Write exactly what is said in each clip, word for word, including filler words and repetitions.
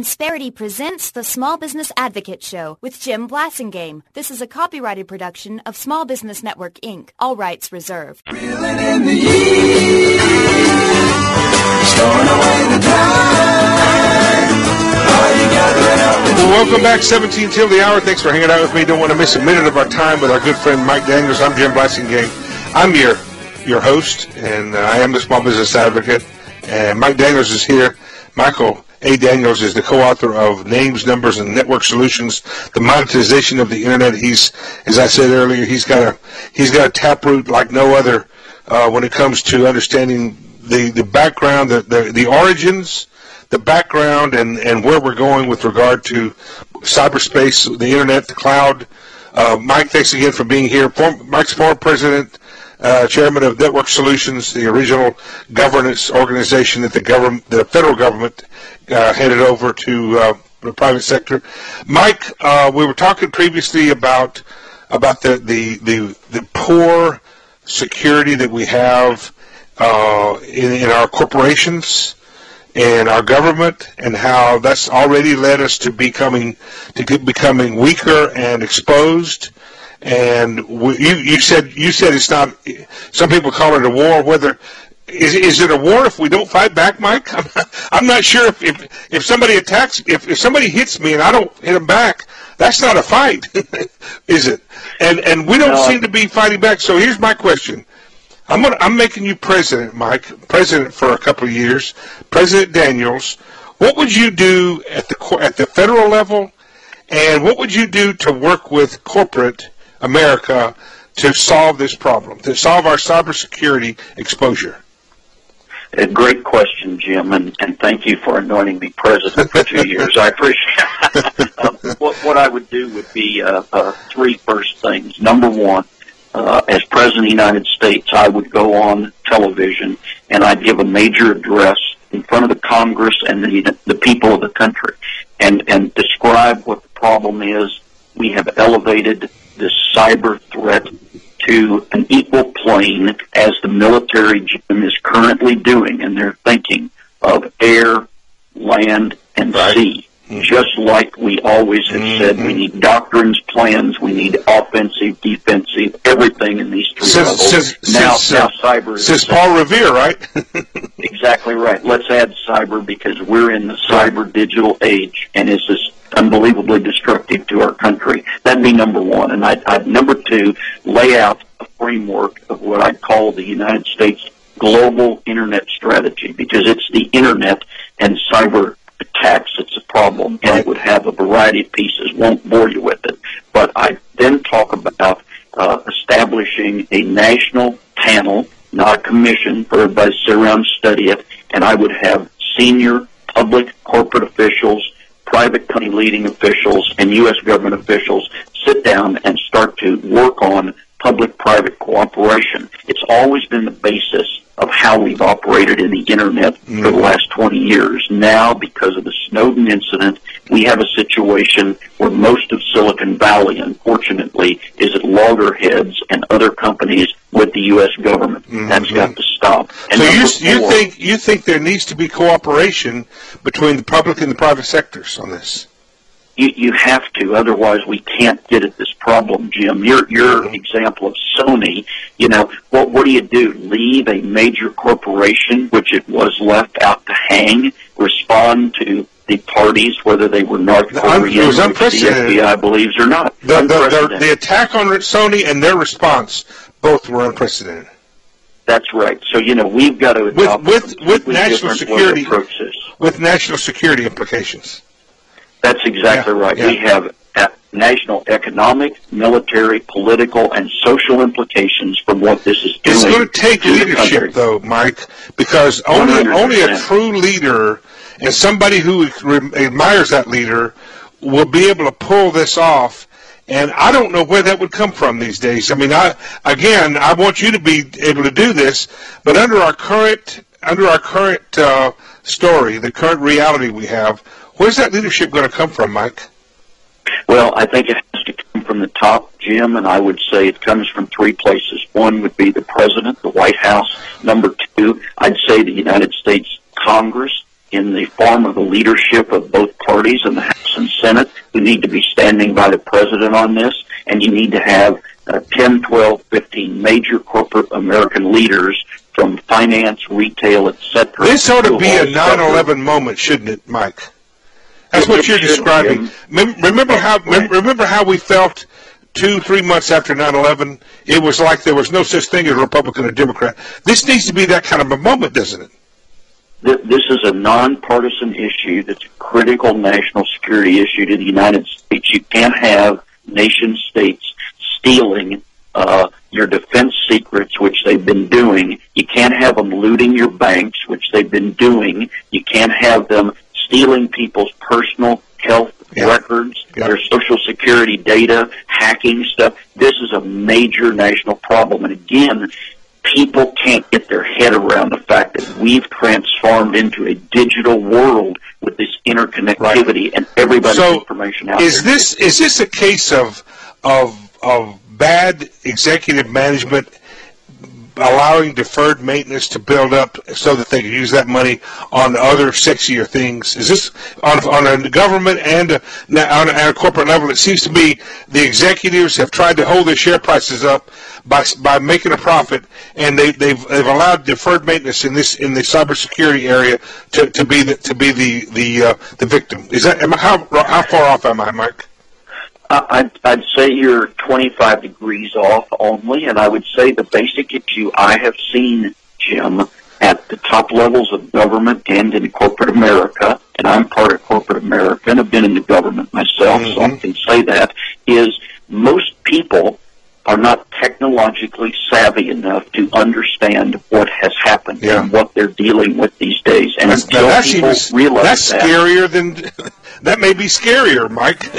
Insperity presents the Small Business Advocate Show with Jim Blasingame. This is a copyrighted production of Small Business Network, Incorporated. All rights reserved. Reeling in the years, stowing away the time. Are you gathering up the Well, welcome back, seventeen till the hour. Thanks for hanging out with me. Don't want to miss a minute of our time with our good friend Mike Daniels. I'm Jim Blasingame. I'm your your host, and uh, I am the Small Business Advocate. And Mike Daniels is here. Michael A. Daniels is the co-author of Names, Numbers, and Network Solutions, the monetization of the Internet. He's, as I said earlier, he's got a he's got a taproot like no other uh, when it comes to understanding the, the background, the, the the origins, the background, and, and where we're going with regard to cyberspace, the Internet, the cloud. Uh, Mike, thanks again for being here. Form, Mike's former president. Uh, chairman of Network Solutions, the original governance organization that the government, the federal government, uh, handed over to uh, the private sector. Mike, uh, we were talking previously about about the the the, the poor security that we have uh, in, in our corporations and our government, and how that's already led us to becoming to get, becoming weaker and exposed. And we, you, you said you said it's not. Some people call it a war. Whether is is it a war if we don't fight back, Mike? I'm not, I'm not sure if, if if somebody attacks, if if somebody hits me and I don't hit them back, that's not a fight, is it? And and we don't no. seem to be fighting back. So here's my question. I'm gonna, I'm making you president, Mike, president for a couple of years, President Daniels. What would you do at the at the federal level, and what would you do to work with corporate America to solve this problem, to solve our cybersecurity exposure? A great question, Jim, and, and thank you for anointing me president for two years. I appreciate it. uh, what, what I would do would be uh, uh, three first things. Number one, uh, as President of the United States, I would go on television and I'd give a major address in front of the Congress and the, the people of the country and, and describe what the problem is. We have elevated this cyber threat to an equal plane as the military, Jim, is currently doing, and they're thinking of air, land, and right. sea. Mm-hmm. Just like we always have mm-hmm. said, we need doctrines, plans, we need offensive, defensive, everything in these three since, levels. Since, now, since, now cyber is... Since Paul Revere, right? Exactly right. Let's add cyber because we're in the cyber digital age, and it's this unbelievably destructive to our country. That'd be number one. And I'd, I'd, number two, lay out a framework of what I'd call the United States global Internet strategy, because it's the Internet and cyber attacks that's a problem, and it would have a variety of pieces. Won't bore you with it. But I then talk about uh, establishing a national panel, not a commission, for everybody to sit around and study it, and I would have senior public corporate officials, private company leading officials, and U S government officials sit down and start to work on public-private cooperation. It's always been the basis of how we've operated in the Internet mm-hmm. for the last twenty years. Now, because of the Snowden incident, we have a situation where most of Silicon Valley, unfortunately, is at loggerheads and other companies with the U S government. Mm-hmm. That's got to stop. And so you, you think you think there needs to be cooperation between the public and the private sectors on this? You, you have to, otherwise we can't get at this problem, Jim. Your your mm-hmm. example of Sony, you know, what what do you do? Leave a major corporation, which it was left out to hang, respond to the parties, whether they were North Korean, or the F B I believes or not. The, the, the, the attack on Sony and their response, both were unprecedented. That's right. So, you know, we've got to adopt with with, with national security approaches. With national security implications. That's exactly yeah, right. Yeah. We have national economic, military, political, and social implications from what this is doing. It's going to take to leadership, though, Mike, because only one hundred percent. Only a true leader and somebody who admires that leader will be able to pull this off. And I don't know where that would come from these days. I mean, I again, I want you to be able to do this, but under our current under our current uh, story, the current reality we have, where's that leadership going to come from, Mike? Well, I think it has to come from the top, Jim, and I would say it comes from three places. One would be the President, the White House. Number two, I'd say the United States Congress. in the form of the leadership of both parties in the House and Senate who need to be standing by the president on this, and you need to have uh, ten, twelve, fifteen major corporate American leaders from finance, retail, et cetera. This ought to be a nine eleven moment, shouldn't it, Mike? That's what you're describing. Remember how remember how we felt two, three months after nine eleven? It was like there was no such thing as a Republican or Democrat. This needs to be that kind of a moment, doesn't it? This is a nonpartisan issue that's a critical national security issue to the United States. You can't have nation states stealing uh, your defense secrets, which they've been doing. You can't have them looting your banks, which they've been doing. You can't have them stealing people's personal health yeah. records, yeah. their Social Security data, hacking stuff. This is a major national problem. And again, people can't get their head around the fact that we've transformed into a digital world with this interconnectivity right. and everybody's so information out is there. This, is this a case of, of, of bad executive management allowing deferred maintenance to build up so that they can use that money on other sexier things? Is this on, on a government and a, on a, a corporate level? It seems to me the executives have tried to hold their share prices up by by making a profit, and they, they've they've allowed deferred maintenance in this in the cybersecurity area to, to be the to be the the uh, the victim. Is that am I, how how far off am I, Mike? I'd, I'd say you're twenty-five degrees off only, and I would say the basic issue I have seen, Jim, at the top levels of government and in corporate America, and I'm part of corporate America and have been in the government myself, mm-hmm. so I can say that, is most people are not technologically savvy enough to understand what has happened yeah. and what they're dealing with these days. And that's, until that's people even, realize that's that, scarier than that may be scarier, Mike.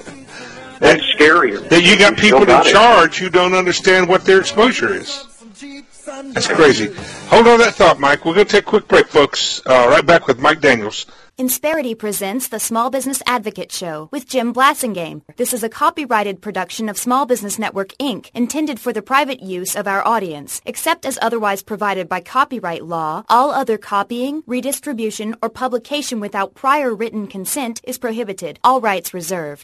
That's scarier. That you got people in got charge who don't understand what their exposure is. That's crazy. Hold on to that thought, Mike. We're going to take a quick break, folks. Uh, right back with Mike Daniels. Insperity presents the Small Business Advocate Show with Jim Blasingame. This is a copyrighted production of Small Business Network, Incorporated, intended for the private use of our audience. Except as otherwise provided by copyright law, all other copying, redistribution, or publication without prior written consent is prohibited. All rights reserved.